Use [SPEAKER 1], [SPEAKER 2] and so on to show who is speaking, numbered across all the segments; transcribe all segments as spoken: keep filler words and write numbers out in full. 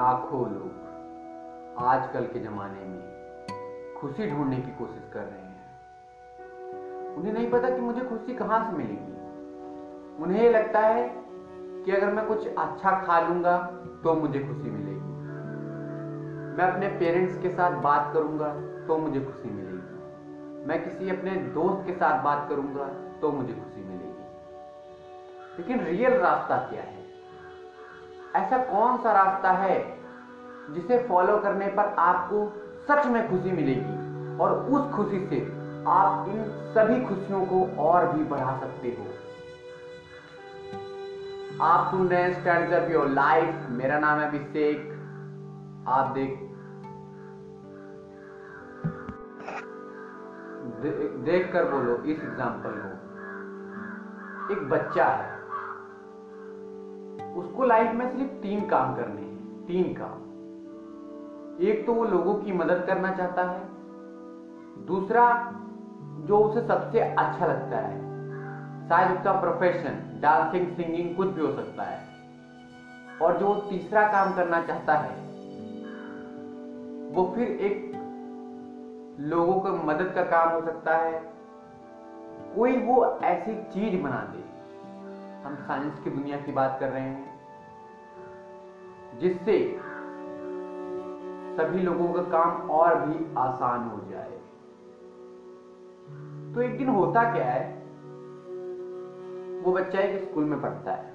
[SPEAKER 1] लाखों लोग आजकल के ज़माने में खुशी ढूंढने की कोशिश कर रहे हैं। उन्हें नहीं पता कि मुझे खुशी कहाँ से मिलेगी। उन्हें ये लगता है कि अगर मैं कुछ अच्छा खा लूँगा तो मुझे खुशी मिलेगी, मैं अपने पेरेंट्स के साथ बात करूँगा तो मुझे खुशी मिलेगी, मैं किसी अपने दोस्त के साथ बात करूँगा तो मुझे खुशी मिलेगी। लेकिन रियल रास्ता क्या है? ऐसा कौन सा रास्ता है जिसे फॉलो करने पर आपको सच में खुशी मिलेगी और उस खुशी से आप इन सभी खुशियों को और भी बढ़ा सकते हो। आप सुन रहे हैं स्टैंड अप योर लाइफ। मेरा नाम है अभिषेक। आप देख दे, देख कर बोलो इस एग्जाम्पल को। एक बच्चा है, उसको लाइफ में सिर्फ तीन काम करने हैं। तीन काम। एक तो वो लोगों की मदद करना चाहता है, दूसरा जो उसे सबसे अच्छा लगता है, शायद उसका प्रोफेशन डांसिंग सिंगिंग कुछ भी हो सकता है, और जो तीसरा काम करना चाहता है वो फिर एक लोगों को मदद का काम हो सकता है। कोई वो ऐसी चीज बना दे, हम साइंस की दुनिया की बात कर रहे हैं, जिससे सभी लोगों का काम और भी आसान हो जाए। तो एक दिन होता क्या है, वो बच्चा एक स्कूल में पढ़ता है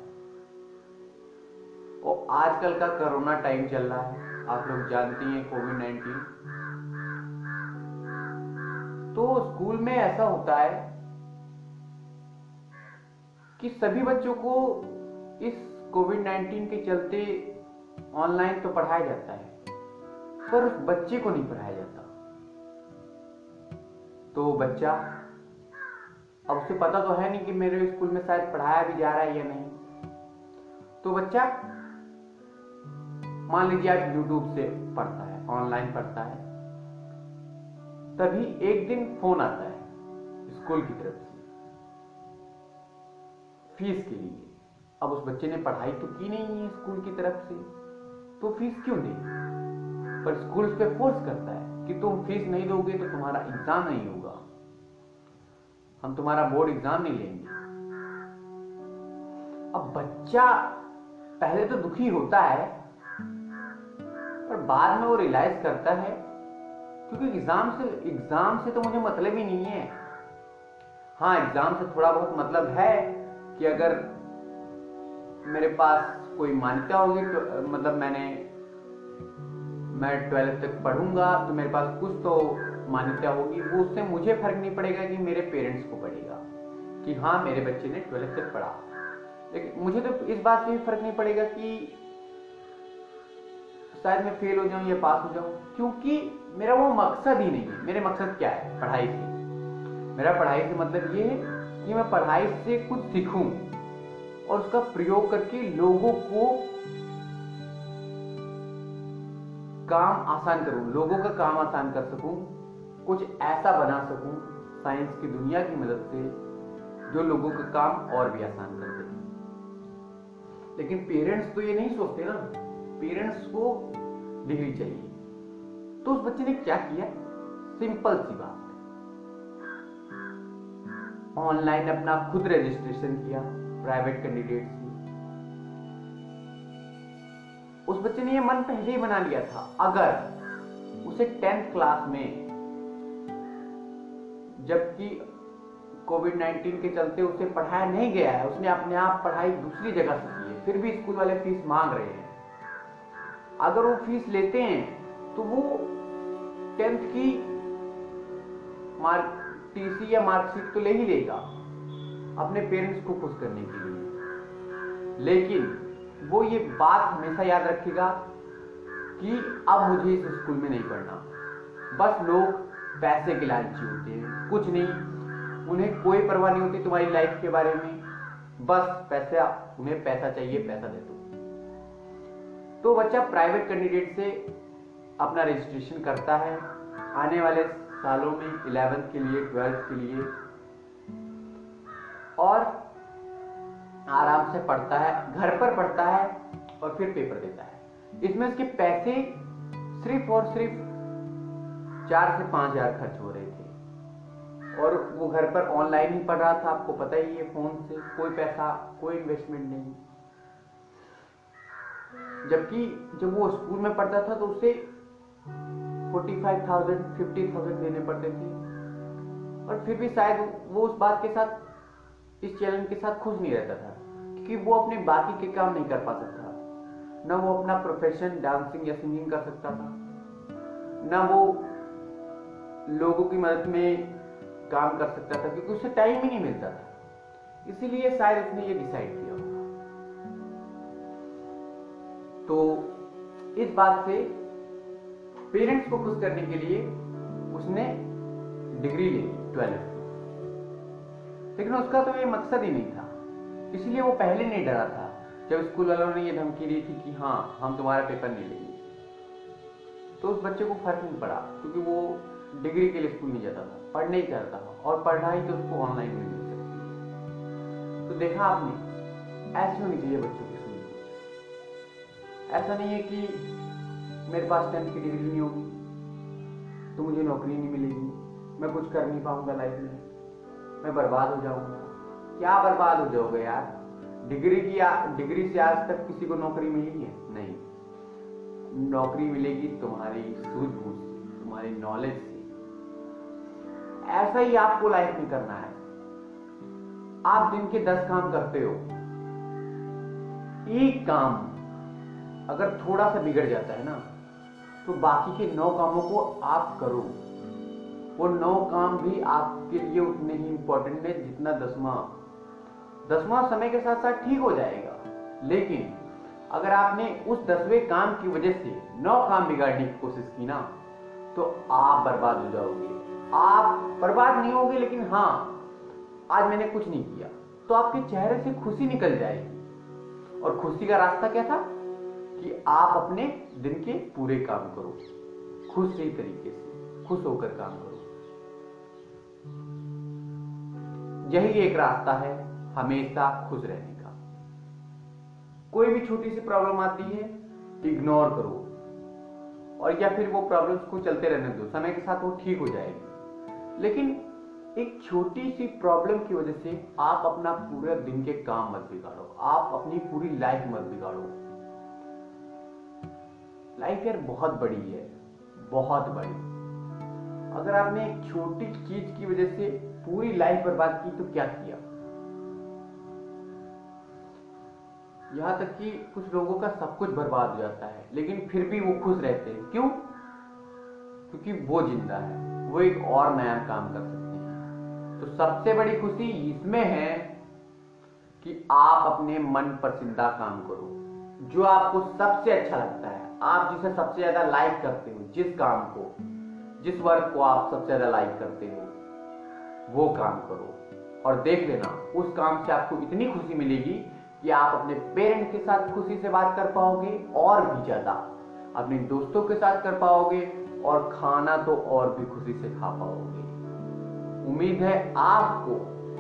[SPEAKER 1] और आजकल का कोरोना टाइम चल रहा है, आप लोग जानती हैं, कोविड नाइन्टीन। तो स्कूल में ऐसा होता है कि सभी बच्चों को इस कोविड नाइन्टीन के चलते ऑनलाइन तो पढ़ाया जाता है, पर उस बच्चे को नहीं पढ़ाया जाता। तो बच्चा, अब उसे पता तो है नहीं कि मेरे स्कूल में शायद पढ़ाया भी जा रहा है या नहीं। तो बच्चा मान लीजिए आप यूट्यूब से पढ़ता है, ऑनलाइन पढ़ता है, तभी एक दिन फोन आता है स्कूल की तरफ से फीस के लिए। अब उस बच्चे ने पढ़ाई तो की नहीं है स्कूल की तरफ से, तो फीस क्यों दे? पर स्कूल उस पर फोर्स करता है कि तुम फीस नहीं दोगे तो तुम्हारा एग्जाम नहीं होगा, हम तुम्हारा बोर्ड एग्जाम नहीं लेंगे। अब बच्चा पहले तो दुखी होता है, पर बाद में वो रियलाइज करता है क्योंकि एग्जाम से एग्जाम से तो मुझे मतलब ही नहीं है। हाँ, एग्जाम से थोड़ा बहुत मतलब है कि अगर मेरे पास कोई मान्यता होगी तो मतलब मैंने मैं ट्वेल्थ तक पढ़ूंगा तो मेरे पास कुछ तो मान्यता होगी, वो उससे मुझे फर्क नहीं पड़ेगा कि मेरे पेरेंट्स को पड़ेगा कि हाँ मेरे बच्चे ने ट्वेल्थ तक पढ़ा। लेकिन मुझे तो इस बात से भी फर्क नहीं पड़ेगा कि शायद मैं फेल हो जाऊं या पास हो जाऊं, क्योंकि मेरा वो मकसद ही नहीं है। मेरे मकसद क्या है? पढ़ाई से। मेरा पढ़ाई से मतलब ये है कि मैं पढ़ाई से कुछ सीखूं और उसका प्रयोग करके लोगों को काम आसान करूं, लोगों का काम आसान कर सकूं, कुछ ऐसा बना सकूं साइंस की दुनिया की मदद से जो लोगों का काम और भी आसान कर दे। लेकिन पेरेंट्स तो ये नहीं सोचते ना, पेरेंट्स को डिग्री चाहिए। तो उस बच्चे ने क्या किया? सिंपल सी बात, ऑनलाइन अपना खुद रजिस्ट्रेशन किया प्राइवेट कैंडिडेट से। उस बच्चे ने ये मन पहले ही बना लिया था, अगर उसे टेंथ क्लास में, जबकि कोविड नाइन्टीन के चलते उसे पढ़ाया नहीं गया है, उसने अपने आप पढ़ाई दूसरी जगह से की है, फिर भी स्कूल वाले फीस मांग रहे हैं। अगर वो फीस लेते हैं तो वो टेंथ की मार्क टीसी या मार्कशीट तो ले ही लेगा अपने पेरेंट्स को खुश करने के लिए, लेकिन वो ये बात हमेशा याद रखेगा कि अब मुझे इस स्कूल में नहीं पढ़ना। बस लोग पैसे के लालची होते हैं, कुछ नहीं, उन्हें कोई परवाह नहीं होती तुम्हारी लाइफ के बारे में, बस पैसा, उन्हें पैसा चाहिए, पैसा दे दो। तो बच्चा प्राइवेट कैंडिडेट से अपना रजिस्ट्रेशन करता है आने वाले सालों में इलेवेंथ के लिए, ट्वेल्थ के लिए, और आराम से पढ़ता है, घर पर पढ़ता है और फिर पेपर देता है। इसमें उसके पैसे सिर्फ और सिर्फ चार से पांच हजार खर्च हो रहे थे और वो घर पर ऑनलाइन ही पढ़ रहा था। आपको पता ही है, फोन से कोई पैसा, कोई इन्वेस्टमेंट नहीं। जबकि जब वो स्कूल में पढ़ता था तो उसे पैंतालीस हज़ार, पचास हज़ार देने पड़ते थे और फिर भी शायद वो उस बात के साथ, इस चैलेंज के साथ खुश नहीं रहता था, क्योंकि वो अपने बाकी के काम नहीं कर पाता था। ना वो अपना प्रोफेशन डांसिंग या सिंगिंग कर सकता था, ना वो लोगों की मदद में काम कर सकता था, क्योंकि उसे टाइम ही नहीं मिलता था। इसीलिए शायद उसने ये डिसाइड किया होगा। तो इस बात से पेरेंट्स को खुश करने के लिए उसने डिग्री ले ली ट्वेल्थ में, लेकिन उसका तो ये मकसद ही नहीं था। इसलिए वो पहले नहीं डरा था जब स्कूल वालों ने ये धमकी दी थी कि हाँ हम तुम्हारा पेपर नहीं लेंगे। तो उस बच्चे को फर्क नहीं पड़ा, क्योंकि वो डिग्री के लिए स्कूल नहीं जाता था, पढ़ने ही चाहता था, और पढ़ाई तो उसको ऑनलाइन भी मिल सकती है। तो देखा आपने, ऐसे होनी चाहिए बच्चों की सोच। ऐसा नहीं है कि मेरे पास टेंथ की डिग्री नहीं होगी तो मुझे नौकरी नहीं मिलेगी, मैं कुछ कर नहीं पाऊंगा लाइफ में, मैं बर्बाद हो जाऊंगा। क्या बर्बाद हो जाओगे यार? डिग्री की डिग्री से आज तक किसी को नौकरी मिली है? नहीं। नौकरी मिलेगी तुम्हारी सूझबूझ से, तुम्हारी नॉलेज से। ऐसा ही आपको लाइफ में करना है। आप दिन के दस काम करते हो, एक काम अगर थोड़ा सा बिगड़ जाता है ना, तो बाकी के नौ कामों को आप करो। वो नौ काम भी आपके लिए उतने ही इंपॉर्टेंट है जितना दसवां। दसवां समय के साथ साथ ठीक हो जाएगा, लेकिन अगर आपने उस दसवें काम की वजह से नौ काम बिगाड़ने की कोशिश की ना, तो आप बर्बाद हो जाओगे। आप बर्बाद नहीं होगे, लेकिन हाँ, आज मैंने कुछ नहीं किया तो आपके चेहरे से खुशी निकल जाएगी। और खुशी का रास्ता क्या था कि आप अपने दिन के पूरे काम करो, खुश सही तरीके से, खुश होकर काम करो। यही एक रास्ता है हमेशा खुश रहने का। कोई भी छोटी सी प्रॉब्लम आती है, इग्नोर करो, और या फिर वो प्रॉब्लम्स को चलते रहने दो, समय के साथ वो ठीक हो जाएगी। लेकिन एक छोटी सी प्रॉब्लम की वजह से आप अपना पूरे दिन के काम मत बिगाड़ो, आप अपनी पूरी लाइफ मत बिगाड़ो। लाइफ यार बहुत बड़ी है, बहुत बड़ी। अगर आपने एक छोटी चीज की वजह से पूरी लाइफ बर्बाद की तो क्या किया? यहां तक कि कुछ लोगों का सब कुछ बर्बाद हो जाता है, लेकिन फिर भी वो खुश रहते हैं। क्यों? क्योंकि वो जिंदा है, वो एक और नया काम कर सकते हैं। तो सबसे बड़ी खुशी इसमें है कि आप अपने मन पसंदीदा काम करो, जो आपको सबसे अच्छा लगता है, आप जिसे सबसे ज्यादा लाइक करते हो, जिस काम को, जिस वर्क को आप सबसे ज्यादा लाइक करते हो, वो काम करो। और देख लेना, उस काम से आपको इतनी खुशी मिलेगी कि आप अपने पेरेंट के साथ खुशी से बात कर पाओगे, और भी ज्यादा अपने दोस्तों के साथ कर पाओगे, और खाना तो और भी खुशी से खा पाओगे। उम्मीद है आपको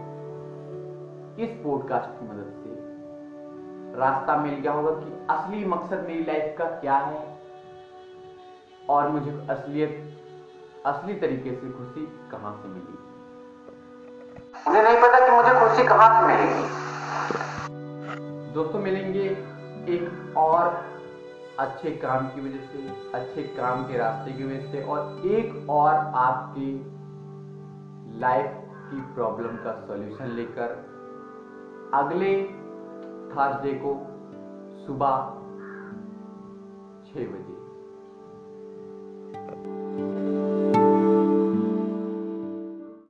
[SPEAKER 1] इस पॉडकास्ट की मदद से रास्ता मिल गया होगा कि असली मकसद मेरी लाइफ का क्या है, और मुझे असलियत असली तरीके से खुशी कहां से मिलेगी। मुझे नहीं पता कि मुझे खुशी कहां से मिलेगी। दोस्तों, मिलेंगे एक और अच्छे काम की वजह से, अच्छे काम के रास्ते की वजह से, और एक और आपकी लाइफ की प्रॉब्लम का सॉल्यूशन लेकर अगले थर्सडे को सुबह छह बजे।